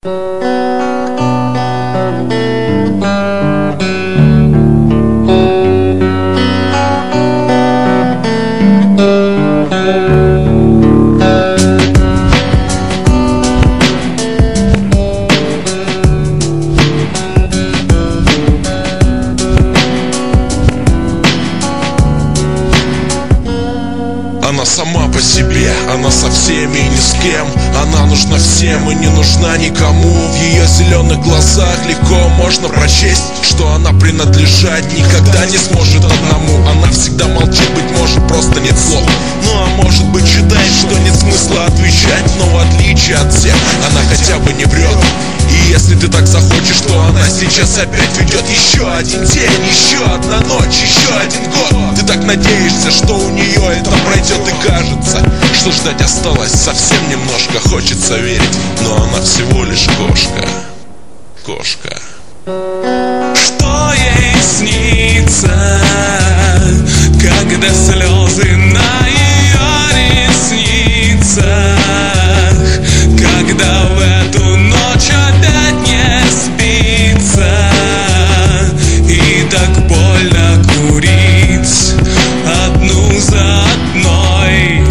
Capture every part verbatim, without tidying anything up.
Она сама по себе, она со всеми и ни с кем. Она нужна всем и не нужна никому. В ее зеленых глазах легко можно прочесть, что она принадлежать никогда не сможет одному. Она всегда молчит, быть может, просто нет слов. Ну а может быть, считает, что нет смысла отвечать. Но в отличие от всех, она хотя бы не врет. И если ты так захочешь, то она сейчас опять ведет еще один день, еще одна ночь, еще один год. Ты так надеешься, что у нее это пройдет, и кажется, что ждать осталось совсем немножко. Хочется верить, но она всего лишь кошка. Кошка. Что ей снится, когда слезы на ее ресницах, когда в эту ночь опять не спится, и так больно курить одну за одной.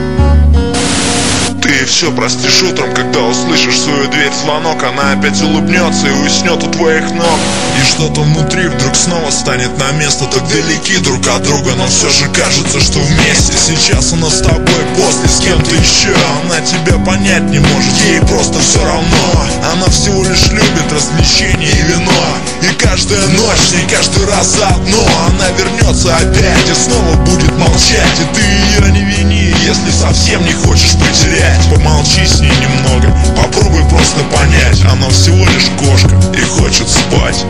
Ты все простишь утром, когда услышишь в свою дверь звонок. Она опять улыбнется и уснет у твоих ног. И что-то внутри вдруг снова станет на место. Так далеки друг от друга, но все же кажется, что вместе. Сейчас она с тобой, после с кем-то еще. Она тебя понять не может, ей просто все равно. Она всего лишь любит развлечения и вино. И каждая ночь, и каждый раз заодно. Она вернется опять и снова будет молчать. И ты ее не вини, если совсем не хочешь потерять. Помолчи с ней немного, попробуй просто понять. Она всего лишь кошка и хочет спать.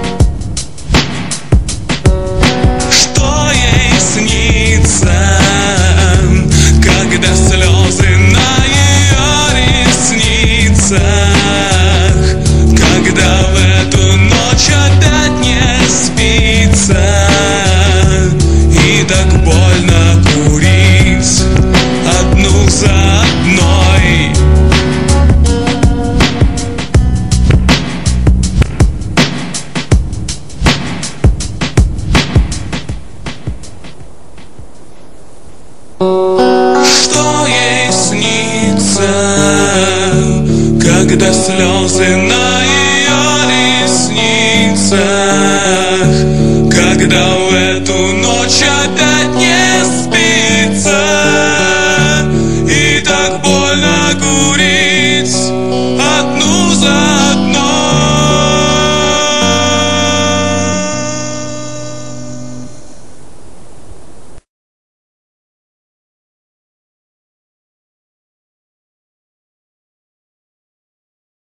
Что ей снится, когда слезы на ее ресницах, когда в эту ночь опять не спится, и так больно курить одну за одной. Что ей снится, когда слезы на ее ресницах, когда